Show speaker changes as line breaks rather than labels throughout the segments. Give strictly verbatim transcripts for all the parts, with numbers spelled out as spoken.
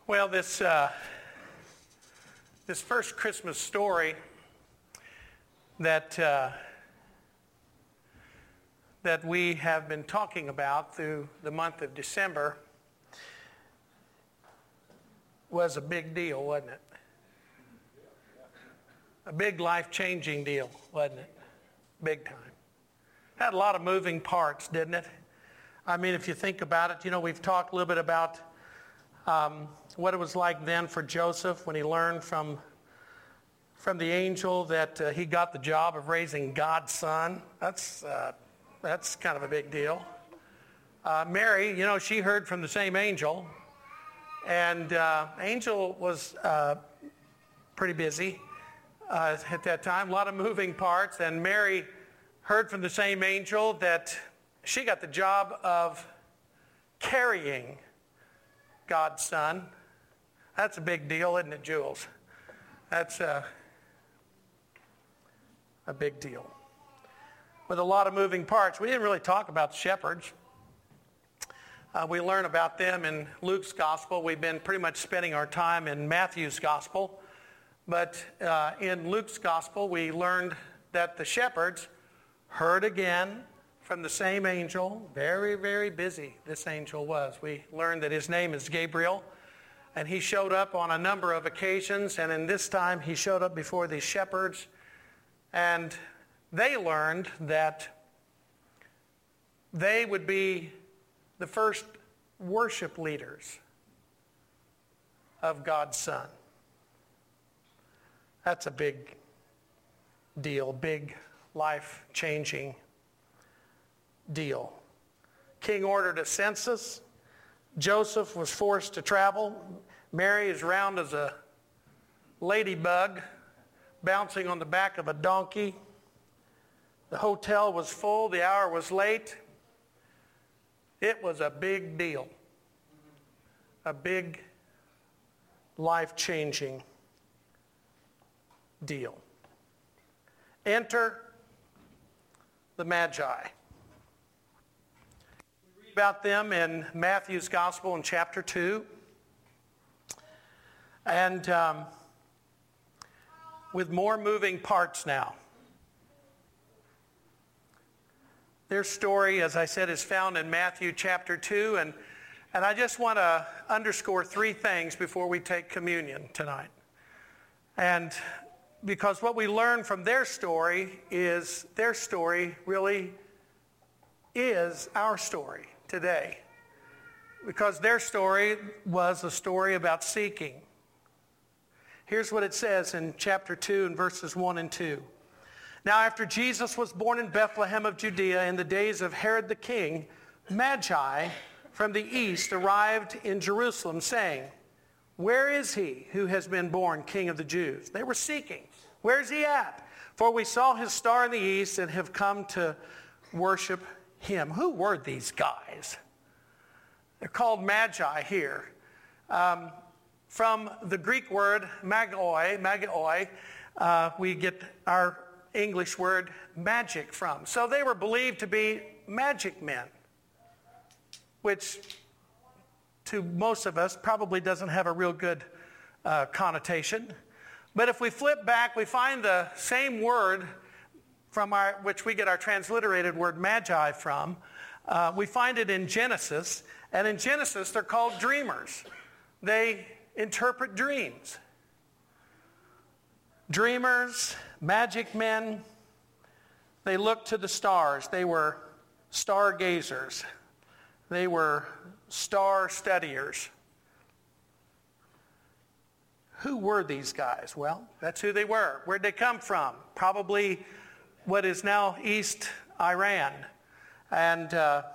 Well, this uh, this first Christmas story that uh, that we have been talking about through the month of December was a big deal, wasn't it? A big life-changing deal, wasn't it? Big time. Had a lot of moving parts, didn't it? I mean, if you think about it, you know, we've talked a little bit about um, what it was like then for Joseph when he learned from from the angel that uh, he got the job of raising God's son. That's uh, that's kind of a big deal. Uh, Mary, you know, she heard from the same angel, and uh, angel was uh, pretty busy uh, at that time. A lot of moving parts, and Mary heard from the same angel that she got the job of carrying God's son. That's a big deal, isn't it, Jules? That's a, a big deal. With a lot of moving parts. We didn't really talk about the shepherds. Uh, we learn about them in Luke's gospel. We've been pretty much spending our time in Matthew's gospel. But uh, in Luke's gospel, we learned that the shepherds heard again from the same angel. Very, very busy this angel was. We learned that his name is Gabriel, and he showed up on a number of occasions, and in this time he showed up before these shepherds, and they learned that they would be the first worship leaders of God's Son. That's a big deal, big life-changing deal. King ordered a census. Joseph was forced to travel. Mary is round as a ladybug bouncing on the back of a donkey. The hotel was full. The hour was late. It was a big deal. A big life-changing deal. Enter the Magi. We read about them in Matthew's Gospel in chapter two. And um, with more moving parts now. Their story, as I said, is found in Matthew chapter two. And, and I just want to underscore three things before we take communion tonight. And because what we learn from their story is their story really is our story today. Because their story was a story about seeking. Here's what it says in chapter two and verses one and two. Now after Jesus was born in Bethlehem of Judea in the days of Herod the king, Magi from the east arrived in Jerusalem saying, "Where is he who has been born King of the Jews?" They were seeking. Where's he at? For we saw his star in the east and have come to worship him. Who were these guys? They're called Magi here. Um, from the Greek word magoi, magoi, uh, we get our English word magic from. So they were believed to be magic men, which to most of us probably doesn't have a real good uh, connotation. But if we flip back, we find the same word from our, which we get our transliterated word magi from. Uh, we find it in Genesis, and in Genesis they're called dreamers. They interpret dreams. Dreamers, magic men, they looked to the stars. They were stargazers. They were star studiers. Who were these guys? Well, that's who they were. Where'd they come from? Probably what is now East Iran. And uh,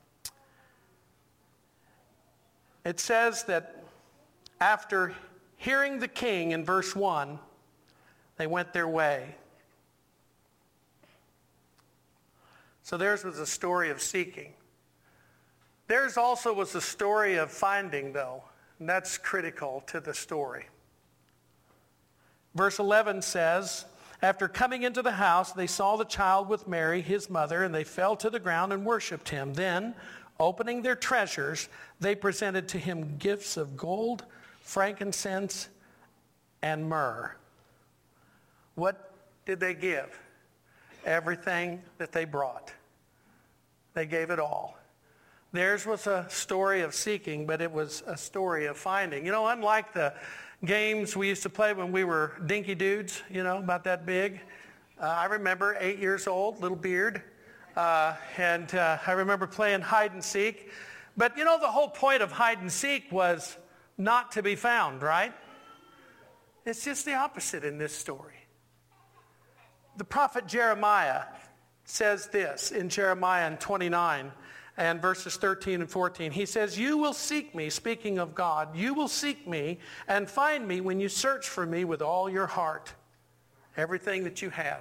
it says that after hearing the king in verse one, they went their way. So theirs was a story of seeking. Theirs also was a story of finding, though. And that's critical to the story. Verse eleven says, after coming into the house, they saw the child with Mary, his mother, and they fell to the ground and worshipped him. Then, opening their treasures, they presented to him gifts of gold, frankincense, and myrrh. What did they give? Everything that they brought. They gave it all. Theirs was a story of seeking, but it was a story of finding. You know, unlike the games we used to play when we were dinky dudes, you know, about that big. Uh, I remember eight years old, little beard, uh, and uh, I remember playing hide and seek. But, you know, the whole point of hide and seek was not to be found, right? It's just the opposite in this story. The prophet Jeremiah says this in Jeremiah twenty-nine and verses thirteen and fourteen. He says, "You will seek me," speaking of God, "you will seek me and find me when you search for me with all your heart, everything that you have.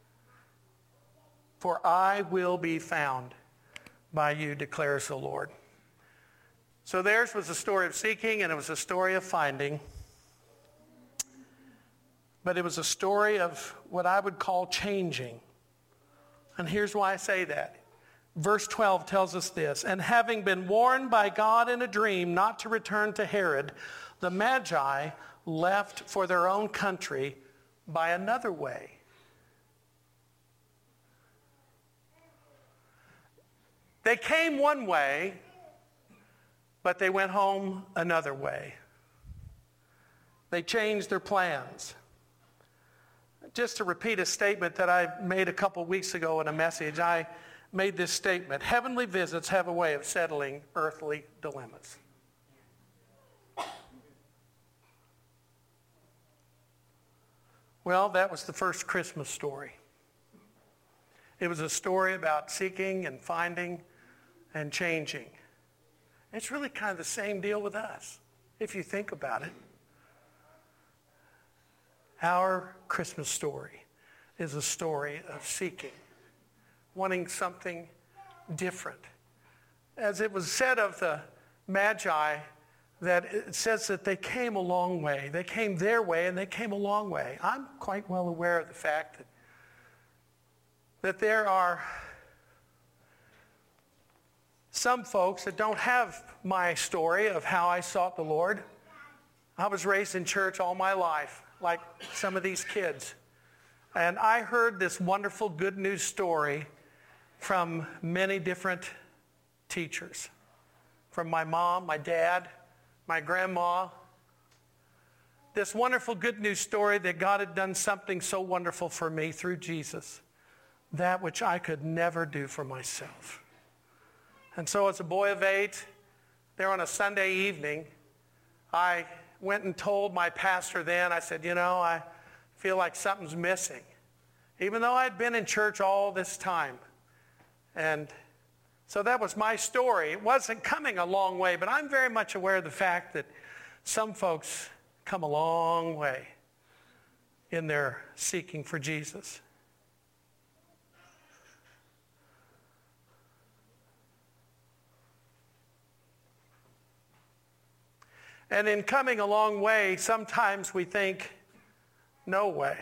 For I will be found by you, declares the Lord." So theirs was a story of seeking, and it was a story of finding. But it was a story of what I would call changing. And here's why I say that. Verse twelve tells us this: "And having been warned by God in a dream not to return to Herod, the Magi left for their own country by another way." They came one way, but they went home another way. They changed their plans. Just to repeat a statement that I made a couple weeks ago in a message, I made this statement: heavenly visits have a way of settling earthly dilemmas. Well, that was the first Christmas story. It was a story about seeking and finding and changing. It's really kind of the same deal with us, if you think about it. Our Christmas story is a story of seeking, wanting something different. As it was said of the Magi, that it says that they came a long way. They came their way and they came a long way. I'm quite well aware of the fact that, that there are some folks that don't have my story of how I sought the Lord. I was raised in church all my life, like some of these kids. And I heard this wonderful good news story from many different teachers. From my mom, my dad, my grandma. This wonderful good news story that God had done something so wonderful for me through Jesus, that which I could never do for myself. And so as a boy of eight, there on a Sunday evening, I went and told my pastor then, I said, you know, I feel like something's missing. Even though I'd been in church all this time. And so that was my story. It wasn't coming a long way, but I'm very much aware of the fact that some folks come a long way in their seeking for Jesus. And in coming a long way, sometimes we think, no way.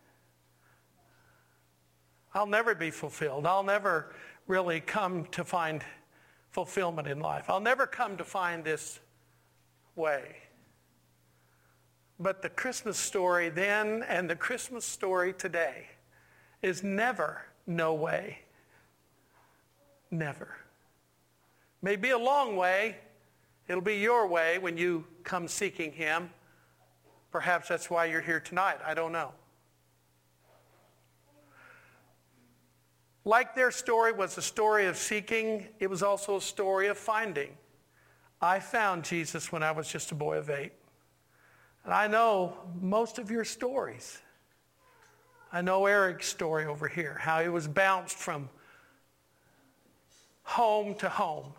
I'll never be fulfilled. I'll never really come to find fulfillment in life. I'll never come to find this way. But the Christmas story then and the Christmas story today is never no way. Never. May be a long way. It'll be your way when you come seeking him. Perhaps that's why you're here tonight. I don't know. Like their story was a story of seeking, it was also a story of finding. I found Jesus when I was just a boy of eight. And I know most of your stories. I know Eric's story over here, how he was bounced from home to home.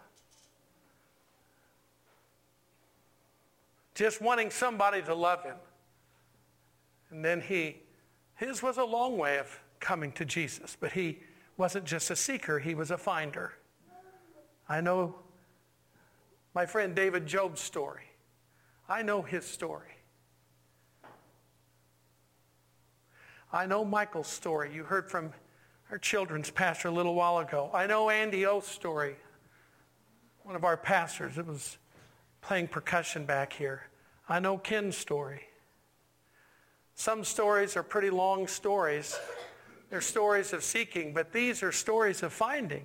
Just wanting somebody to love him. And then he, his was a long way of coming to Jesus, but he wasn't just a seeker, he was a finder. I know my friend David Job's story. I know his story. I know Michael's story. You heard from our children's pastor a little while ago. I know Andy O's story. One of our pastors that was playing percussion back here. I know Ken's story. Some stories are pretty long stories. They're stories of seeking, but these are stories of finding.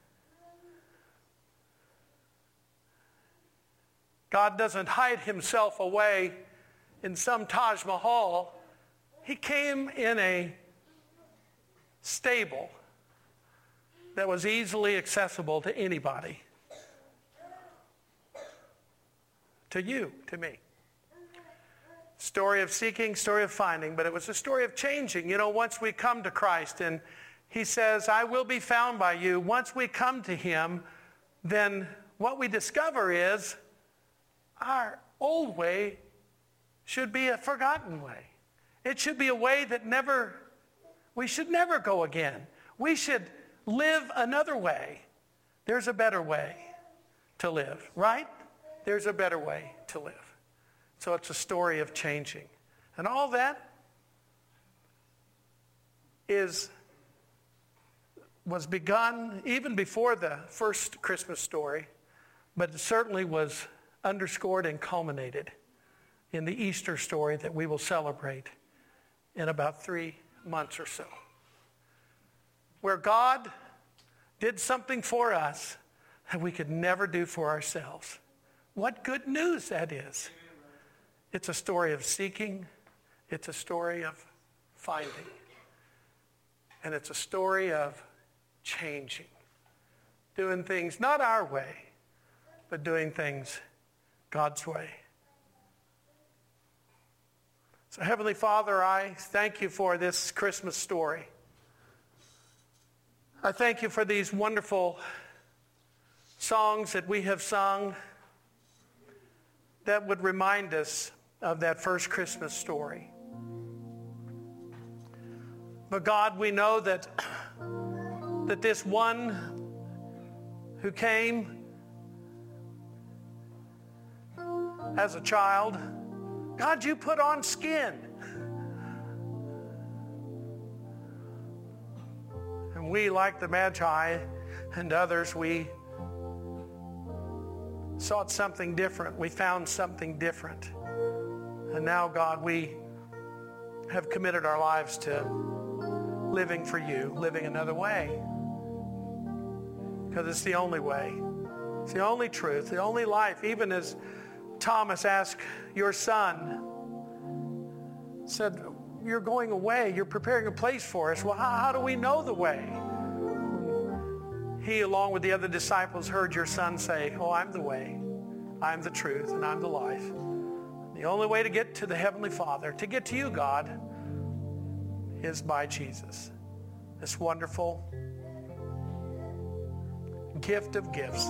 God doesn't hide himself away in some Taj Mahal. He came in a stable that was easily accessible to anybody. To you, to me. Story of seeking, story of finding, but it was a story of changing. You know, once we come to Christ and he says, I will be found by you. Once we come to him, then what we discover is our old way should be a forgotten way. It should be a way that never, we should never go again. We should live another way. There's a better way to live, right? There's a better way to live. So it's a story of changing. And all that is was begun even before the first Christmas story, but it certainly was underscored and culminated in the Easter story that we will celebrate in about three months or so, where God did something for us that we could never do for ourselves. What good news that is. It's a story of seeking. It's a story of finding. And it's a story of changing. Doing things not our way, but doing things God's way. So Heavenly Father, I thank you for this Christmas story. I thank you for these wonderful songs that we have sung that would remind us of that first Christmas story. But God, we know that, that this one who came as a child, God, you put on skin. And we, like the Magi and others, we sought something different. We found something different. And now, God, we have committed our lives to living for you, living another way. Because it's the only way. It's the only truth, the only life. Even as Thomas asked your son, said, you're going away, you're preparing a place for us. Well, how, how do we know the way? He, along with the other disciples, heard your son say, oh, I'm the way, I'm the truth, and I'm the life. The only way to get to the Heavenly Father, to get to you, God, is by Jesus. This wonderful gift of gifts.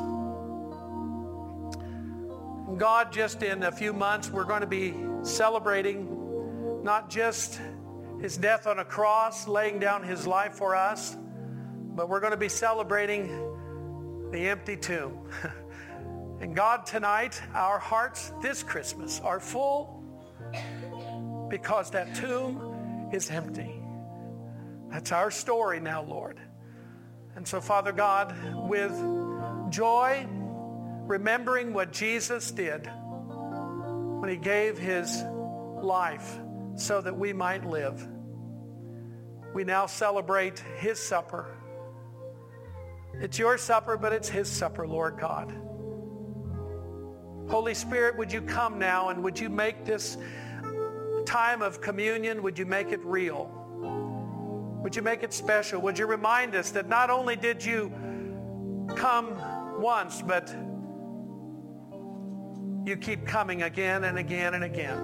And God, just in a few months, we're going to be celebrating not just his death on a cross, laying down his life for us, but we're going to be celebrating the empty tomb. And God, tonight, our hearts this Christmas are full because that tomb is empty. That's our story now, Lord. And so, Father God, with joy, remembering what Jesus did when he gave his life so that we might live, we now celebrate his supper. It's your supper, but it's his supper, Lord God. Holy Spirit, would you come now and would you make this time of communion, would you make it real? Would you make it special? Would you remind us that not only did you come once, but you keep coming again and again and again.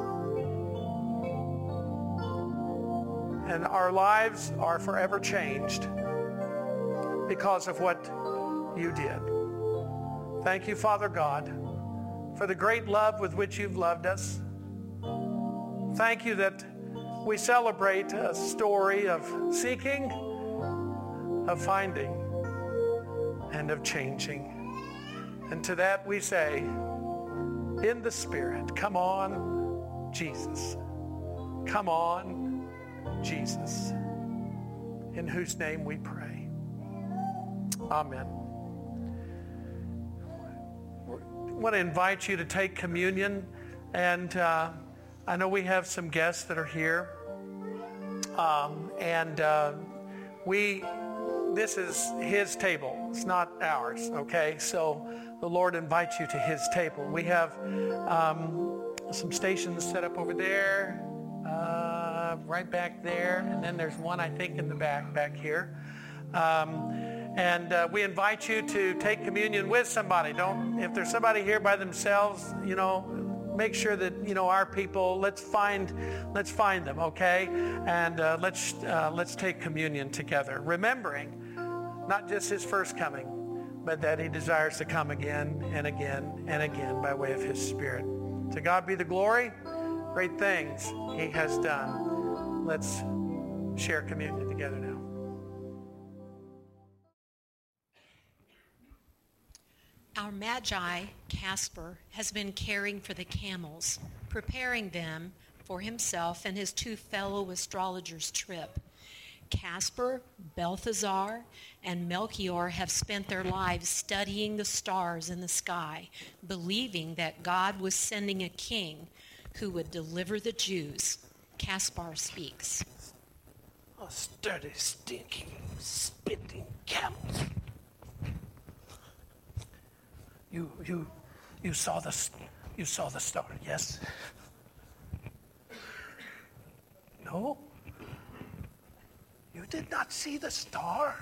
And our lives are forever changed because of what you did. Thank you, Father God, for the great love with which you've loved us. Thank you that we celebrate a story of seeking, of finding, and of changing. And to that we say, in the Spirit, come on, Jesus. Come on, Jesus. In whose name we pray. Amen. I want to invite you to take communion And uh, I know we have some guests that are here. Um, and uh, we, this is his table. It's not ours, okay? So the Lord invites you to his table. We have um, some stations set up over there, uh, right back there. And then there's one, I think, in the back, back here. Um, and uh, we invite you to take communion with somebody. Don't, if there's somebody here by themselves, you know, make sure that, you know, our people, let's find, let's find them, okay? And uh, let's, uh, let's take communion together, remembering not just his first coming, but that he desires to come again and again and again by way of his Spirit. To God be the glory. Great things he has done. Let's share communion together now.
Our Magi, Casper, has been caring for the camels, preparing them for himself and his two fellow astrologers' trip. Casper, Balthazar, and Melchior have spent their lives studying the stars in the sky, believing that God was sending a king who would deliver the Jews. Caspar speaks.
Oh, sturdy, stinking, spitting camels. You, you, you saw the, you saw the star, yes? No? You did not see the star?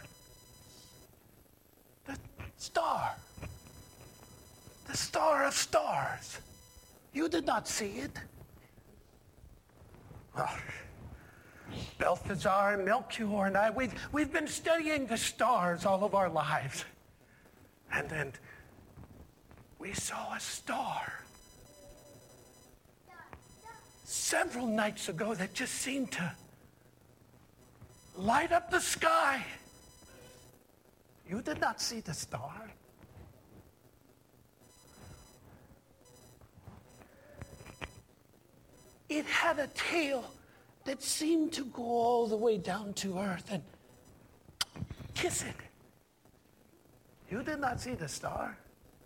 The star. The star of stars. You did not see it? Well, Balthazar and Melchior and I, we've, we've been studying the stars all of our lives. And then we saw a star several nights ago that just seemed to light up the sky. You did not see the star? It had a tail that seemed to go all the way down to earth and kiss it. You did not see the star?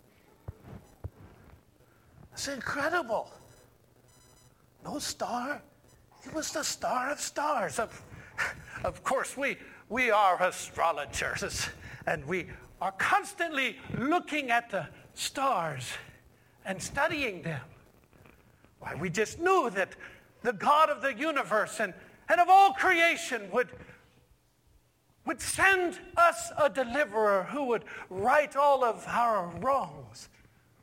It's incredible. No star. It was the star of stars. Of, of course, we, we are astrologers, and we are constantly looking at the stars and studying them. Why, we just knew that the God of the universe and, and of all creation would, would send us a deliverer who would right all of our wrongs.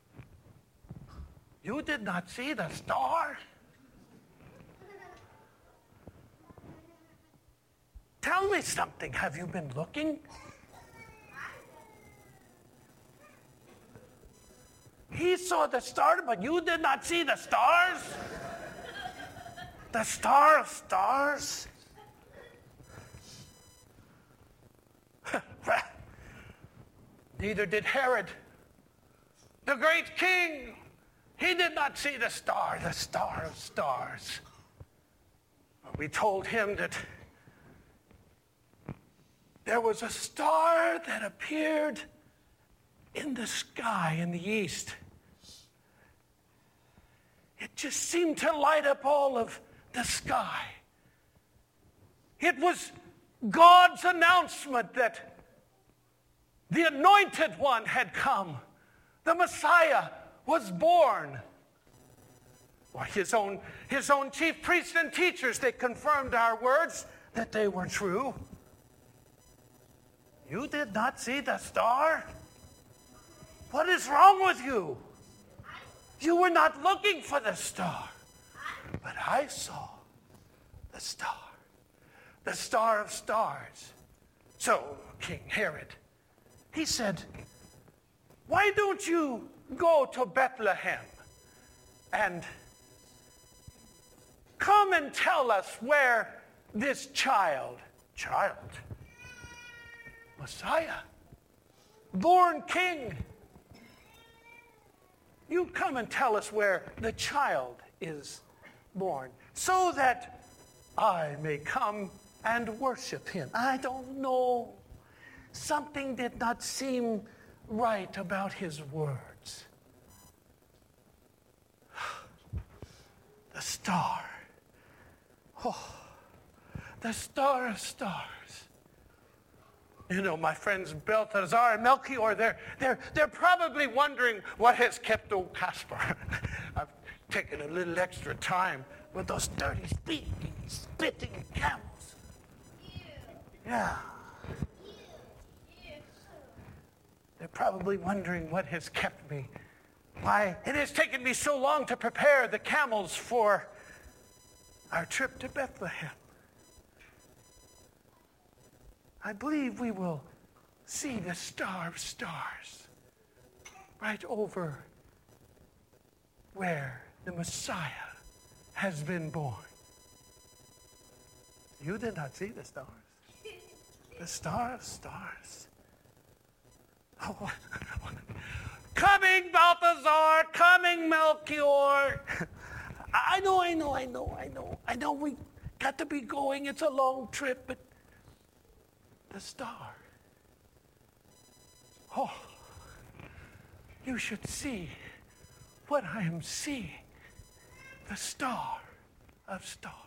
You did not see the star? Tell me something. Have you been looking? He saw the star, but you did not see the stars? The star of stars? Neither did Herod, the great king. He did not see the star, the star of stars. We told him that there was a star that appeared in the sky in the east. It just seemed to light up all of the sky. It was God's announcement that the anointed one had come. The Messiah was born. Why, his own, his own chief priests and teachers, they confirmed our words that they were true. You did not see the star? What is wrong with you? You were not looking for the star. But I saw the star. The star of stars. So, King Herod, he said, why don't you go to Bethlehem and come and tell us where this child, child, Messiah, born king, you come and tell us where the child is born, so that I may come and worship him. I don't know. Something did not seem right about his words. star. Oh, the star of stars. You know, my friends Balthazar and Melchior, they're, they're, they're probably wondering what has kept old Caspar. I've taken a little extra time with those dirty, spitting, spitting camels. Yeah. They're probably wondering what has kept me. Why it has taken me so long to prepare the camels for our trip to Bethlehem. I believe we will see the star of stars right over where the Messiah has been born. You did not see the stars. The star of stars. Oh, coming, Balthazar, coming, Melchior. I know, I know, I know, I know. I know we got to be going. It's a long trip, but the star. Oh, you should see what I am seeing. The star of stars.